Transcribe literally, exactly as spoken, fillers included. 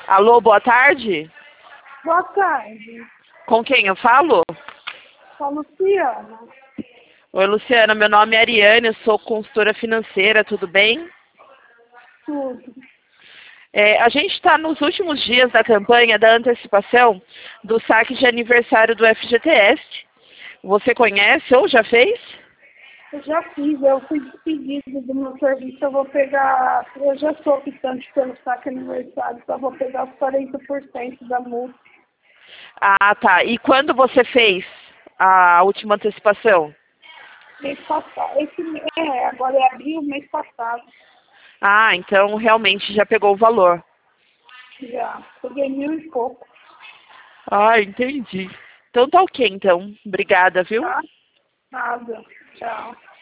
Alô, boa tarde. Boa tarde. Com quem eu falo? Sou a Luciana. Oi, Luciana. Meu nome é Ariane, eu sou consultora financeira, tudo bem? Tudo. É, a gente está nos últimos dias da campanha da antecipação do saque de aniversário do F G T S. Você conhece ou já fez? Eu já fiz, eu fui despedida do meu serviço, eu vou pegar, eu já sou optante pelo saque aniversário, então eu vou pegar os quarenta por cento da multa. Ah, tá. E quando você fez a última antecipação? Mês passado, esse, é, agora é abril, mês passado, Ah, então realmente já pegou o valor. já. Peguei mil e pouco, Ah, entendi. Então tá ok, então. Obrigada, viu? tá? Nada. Tchau.